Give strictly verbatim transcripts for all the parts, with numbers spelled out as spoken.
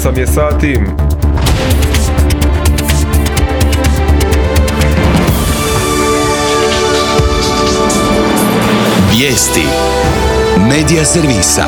osam je sati. Vijesti Medija servisa.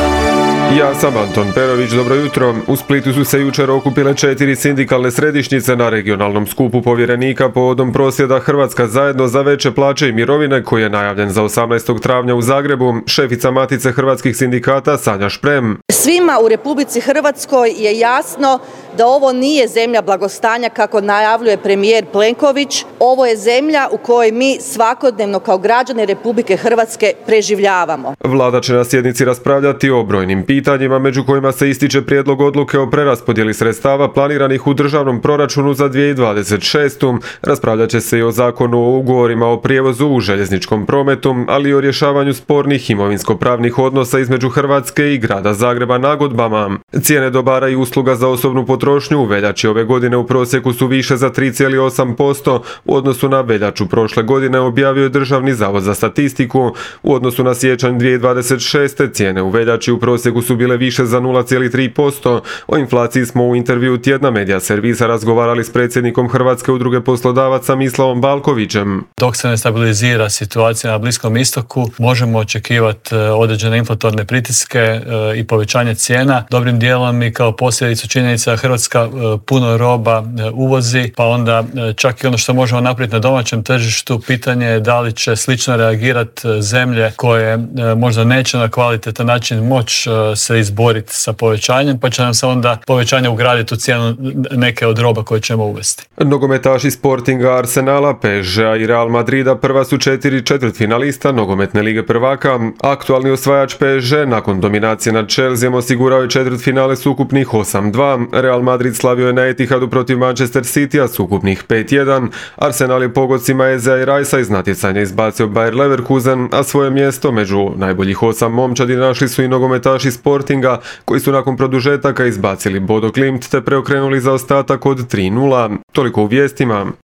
Ja sam Anton Perović, dobro jutro. U Splitu su se jučer okupile četiri sindikalne središnjice na regionalnom skupu povjerenika povodom prosvjeda Hrvatska zajedno za veće plaće i mirovine koji je najavljen za osamnaestog travnja u Zagrebu. Šefica Matice hrvatskih sindikata Sanja Šprem. Svima u Republici Hrvatskoj je jasno da ovo nije zemlja blagostanja kako najavljuje premijer Plenković. Ovo je zemlja u kojoj mi svakodnevno kao građani Republike Hrvatske preživljavamo. Vlada će na sjednici raspravljati o brojnim pitanjima, među kojima se ističe prijedlog odluke o preraspodjeli sredstava planiranih u državnom proračunu za dvije tisuće dvadeset šestu. Raspravljat će se i o zakonu o ugovorima o prijevozu u željezničkom prometu, ali i o rješavanju spornih imovinsko-pravnih odnosa između Hrvatske i grada Zagreba nagodbama. Cijene dobara i usluga za osobnu potrošnju u veljači ove godine u prosjeku su više za tri zarez osam posto u odnosu na veljaču prošle godine, objavio je Državni zavod za statistiku. U odnosu na siječanj dvije tisuće dvadeset šeste cijene u veljači u prosjeku su bile više za nula zarez tri posto. O inflaciji smo u intervju tjedna Medija servisa razgovarali s predsjednikom Hrvatske udruge poslodavaca Mislavom Balkovićem. Dok se ne stabilizira situacija na Bliskom istoku, možemo očekivati određene inflatorne pritiske i povećanje cijena. Dobrim dijelom i kao posljedicu činjenica Hrvatska puno roba uvozi, pa onda čak i ono što možemo napraviti na domaćem tržištu, pitanje je da li će slično reagirati zemlje koje možda neće na kvalitetan način moći se izboriti sa povećanjem, pa će nam se onda povećanje ugraditi u cijenu neke od roba koje ćemo uvesti. Nogometaši Sportinga, Arsenala, P S G-a i Real Madrida prva su četiri četvrtfinalista nogometne lige prvaka. Aktualni osvajač P S G nakon dominacije nad Chelseaom osigurao je četvrtfinale s ukupnih osam dva. Real Madrid slavio je na Etihadu protiv Manchester Citya s ukupnih pet jedan. Arsenal je pogodcima Ezea i Rajsa iz natjecanja izbacio Bayer Leverkusen, a svoje mjesto među najboljih osam momčadi našli su i nogometaši Sportinga, koji su nakon produžetaka izbacili Bodo Glimt te preokrenuli zaostatak od tri nula. Toliko u vijestima.